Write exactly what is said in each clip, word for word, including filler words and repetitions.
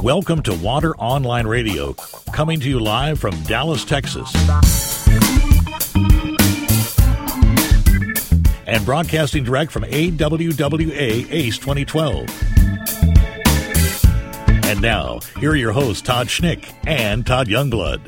Welcome to Water Online Radio, coming to you live from Dallas, Texas, and broadcasting direct from A W W A A C E twenty twelve. And now, here are your hosts, Todd Schnick and Todd Youngblood.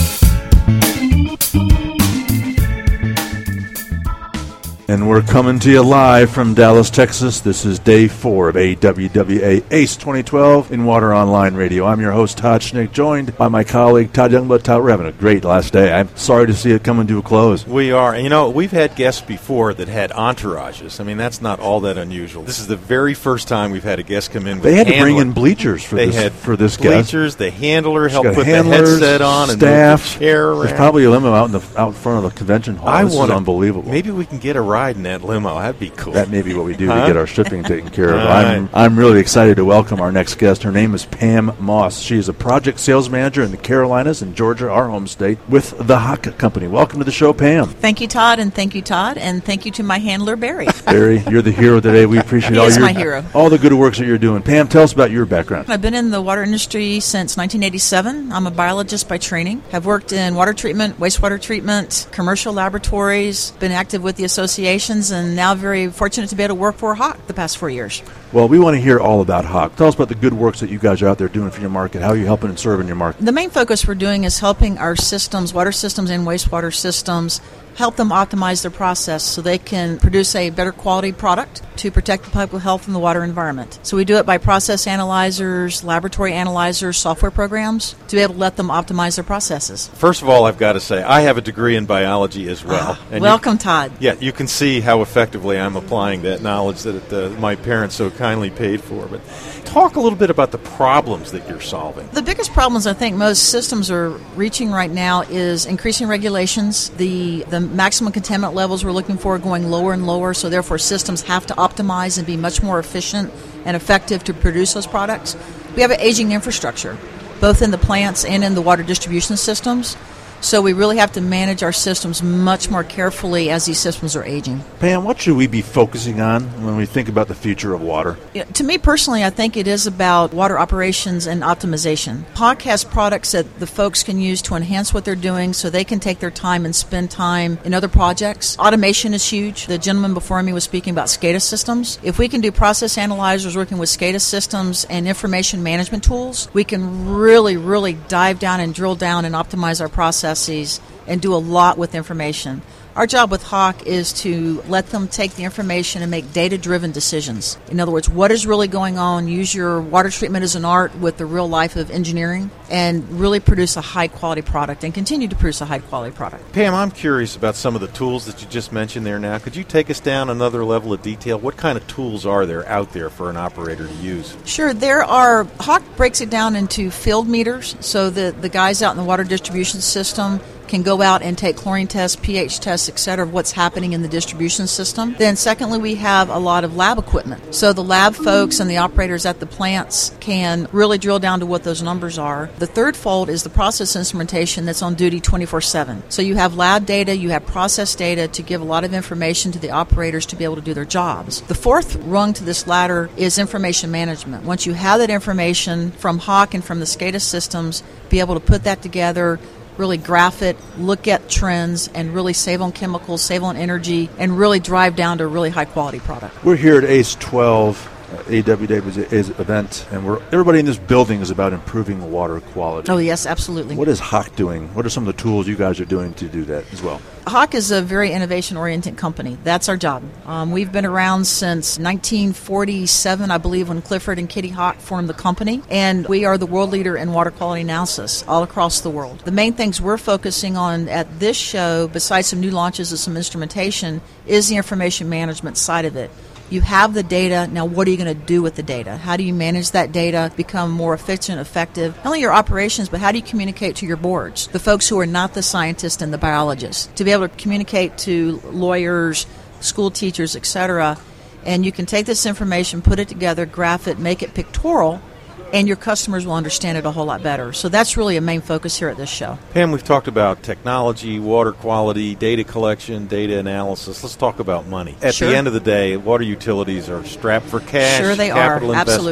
And we're coming to you live from Dallas, Texas. This is day four of A W W A A C E twenty twelve in Water Online Radio. I'm your host, Todd Schnick, joined by my colleague, Todd Youngblood. Todd, we're having a great last day. I'm sorry to see it coming to a close. We are. And, you know, we've had guests before that had entourages. I mean, that's not all that unusual. This is the very first time we've had a guest come in with They had handler. to bring in bleachers for they this had for this guest. Bleachers, the handler She's helped got put handlers, the headset on and staff. move the chair around. There's probably a limo out in the out front of the convention hall. I this wanna, is unbelievable. Maybe we can get a ride in that limo. That'd be cool. That may be what we do Huh? to get our shipping taken care of. All I'm, right. I'm really excited to welcome our next guest. Her name is Pam Moss. She is a project sales manager in the Carolinas and Georgia, our home state, with the Hach Company. Welcome to the show, Pam. Thank you, Todd, and thank you, Todd, and thank you to my handler, Barry. Barry, you're the hero today. We appreciate He all is your my hero. all the good works that you're doing. Pam, tell us about your background. I've been in the water industry since nineteen eighty-seven. I'm a biologist by training. I've worked in water treatment, wastewater treatment, commercial laboratories, been active with the associations, and now very fortunate to be able to work for Hach the past four years. Well, we want to hear all about Hach. Tell us about the good works that you guys are out there doing for your market. How are you helping and serving your market? The main focus we're doing is helping our systems, water systems and wastewater systems, help them optimize their process so they can produce a better quality product to protect the public health and the water environment. So we do it by process analyzers, laboratory analyzers, software programs to be able to let them optimize their processes. First of all, I've got to say, I have a degree in biology as well. And Welcome, you, Todd. Yeah, you can see how effectively I'm applying that knowledge that uh, my parents so kindly paid for. But talk a little bit about the problems that you're solving. The biggest problems I think most systems are reaching right now is increasing regulations. The the maximum contaminant levels we're looking for are going lower and lower, so therefore systems have to optimize and be much more efficient and effective to produce those products. We have an aging infrastructure, both in the plants and in the water distribution systems. So we really have to manage our systems much more carefully as these systems are aging. Pam, what should we be focusing on when we think about the future of water? Yeah, to me personally, I think it is about water operations and optimization. Hach has products that the folks can use to enhance what they're doing so they can take their time and spend time in other projects. Automation is huge. The gentleman before me was speaking about SCADA systems. If we can do process analyzers working with SCADA systems and information management tools, we can really, really dive down and drill down and optimize our process and do a lot with information. Our job with Hach is to let them take the information and make data-driven decisions. In other words, what is really going on? Use your water treatment as an art with the real life of engineering and really produce a high-quality product and continue to produce a high-quality product. Pam, I'm curious about some of the tools that you just mentioned there now. Could you take us down another level of detail? What kind of tools are there out there for an operator to use? Sure. There are, Hach breaks it down into field meters, so that the guys out in the water distribution system can go out and take chlorine tests, pH tests, et cetera, of what's happening in the distribution system. Then secondly, we have a lot of lab equipment. So the lab folks and the operators at the plants can really drill down to what those numbers are. The third fold is the process instrumentation that's on duty twenty-four seven. So you have lab data, you have process data to give a lot of information to the operators to be able to do their jobs. The fourth rung to this ladder is information management. Once you have that information from Hach and from the SCADA systems, be able to put that together, really graph it, look at trends, and really save on chemicals, save on energy, and really drive down to a really high-quality product. We're here at A C E twelve. A W Day was is event, and we're everybody in this building is about improving water quality. Oh, yes, absolutely. What is Hach doing? What are some of the tools you guys are doing to do that as well? Hach is a very innovation-oriented company. That's our job. Um, we've been around since nineteen forty-seven, I believe, when Clifford and Kitty Hach formed the company, and we are the world leader in water quality analysis all across the world. The main things we're focusing on at this show, besides some new launches of some instrumentation, is the information management side of it. You have the data. Now, what are you going to do with the data? How do you manage that data, become more efficient, effective? Not only your operations, but how do you communicate to your boards, the folks who are not the scientists and the biologists, to be able to communicate to lawyers, school teachers, et cetera. And you can take this information, put it together, graph it, make it pictorial, and your customers will understand it a whole lot better. So that's really a main focus here at this show. Pam, we've talked about technology, water quality, data collection, data analysis. Let's talk about money. At Sure. the end of the day, water utilities are strapped for cash, Sure they capital are. investment. Absolutely.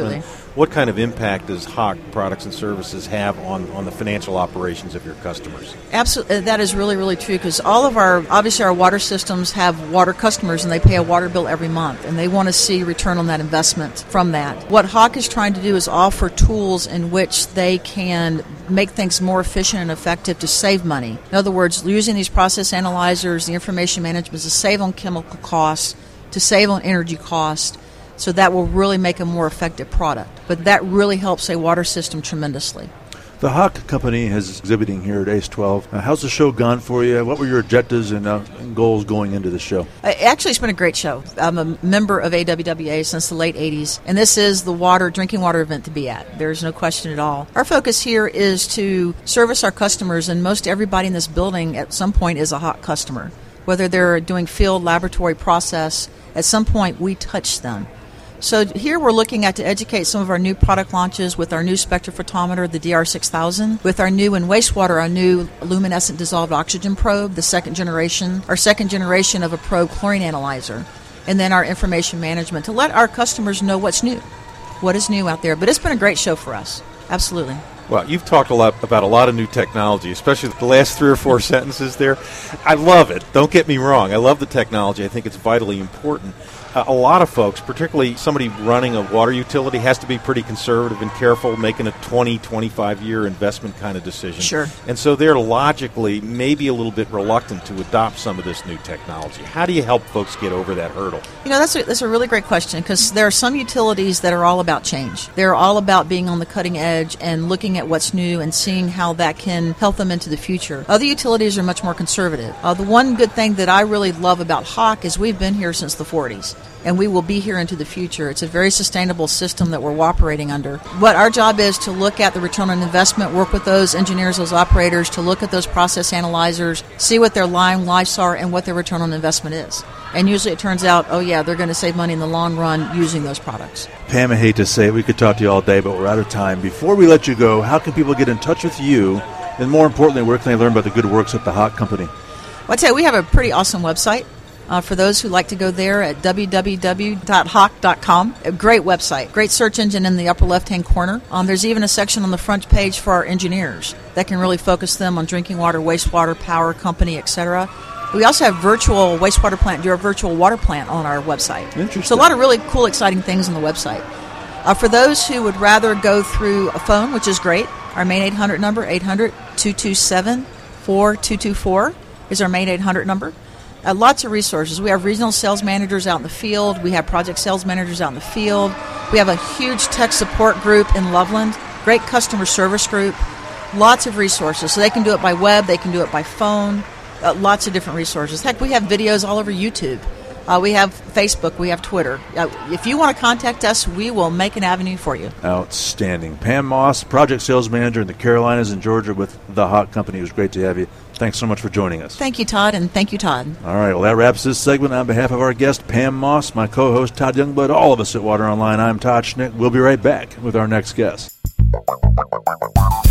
what kind of impact does Hach products and services have on, on the financial operations of your customers? Absolutely, that is really, really true, because all of our, obviously our water systems have water customers, and they pay a water bill every month, and they want to see return on that investment from that. What Hach is trying to do is offer tools in which they can make things more efficient and effective to save money. In other words, using these process analyzers, the information management to save on chemical costs, to save on energy costs, so that will really make a more effective product. But that really helps a water system tremendously. The Hach company is exhibiting here at A C E twelve. Uh, how's the show gone for you? What were your objectives and, uh, and goals going into the show? Uh, actually, it's been a great show. I'm a member of A W W A since the late eighties, and this is the water drinking water event to be at. There's no question at all. Our focus here is to service our customers, and most everybody in this building at some point is a Hach customer. Whether they're doing field, laboratory, process, at some point we touch them. So here we're looking at to educate some of our new product launches with our new spectrophotometer, the D R six thousand, with our new in wastewater, our new luminescent dissolved oxygen probe, the second generation, our second generation of a probe chlorine analyzer, and then our information management to let our customers know what's new, what is new out there. But it's been a great show for us. Absolutely. Well, you've talked a lot about a lot of new technology, especially the last three or four sentences there. I love it. Don't get me wrong. I love the technology. I think it's vitally important. Uh, a lot of folks, particularly somebody running a water utility, has to be pretty conservative and careful, making a twenty, twenty-five year investment kind of decision. Sure. And so they're logically maybe a little bit reluctant to adopt some of this new technology. How do you help folks get over that hurdle? You know, that's a, that's a really great question, because there are some utilities that are all about change. They're all about being on the cutting edge and looking at what's new and seeing how that can help them into the future. Other utilities are much more conservative. Uh, the one good thing that I really love about Hach is we've been here since the forties. And we will be here into the future. It's a very sustainable system that we're operating under. What our job is to look at the return on investment, work with those engineers, those operators, to look at those process analyzers, see what their line lives are and what their return on investment is. And usually it turns out, oh yeah, they're going to save money in the long run using those products. Pam, I hate to say it, we could talk to you all day, but we're out of time. Before we let you go, how can people get in touch with you? And more importantly, where can they learn about the good works at the Hach company? Well, I tell you, we have a pretty awesome website. Uh, for those who like to go there at w w w dot hach dot com. A great website, great search engine in the upper left-hand corner. Um, there's even a section on the front page for our engineers that can really focus them on drinking water, wastewater, power, company, et cetera. We also have virtual wastewater plant, do a virtual water plant on our website. Interesting. So a lot of really cool, exciting things on the website. Uh, for those who would rather go through a phone, which is great, our main eight hundred number, eight hundred, two two seven, four two two four is our main eight hundred number. Uh, lots of resources. We have regional sales managers out in the field. We have project sales managers out in the field. We have a huge tech support group in Loveland, great customer service group, lots of resources. So they can do it by web, they can do it by phone, uh, lots of different resources. Heck, we have videos all over YouTube. Uh, we have Facebook, we have Twitter. Uh, if you want to contact us, we will make an avenue for you. Outstanding. Pam Moss, project sales manager in the Carolinas and Georgia with the Hach company. It was great to have you. Thanks so much for joining us. Thank you, Todd, and thank you, Todd. All right, well, that wraps this segment. On behalf of our guest, Pam Moss, my co-host, Todd Youngblood, all of us at Water Online, I'm Todd Schnick. We'll be right back with our next guest.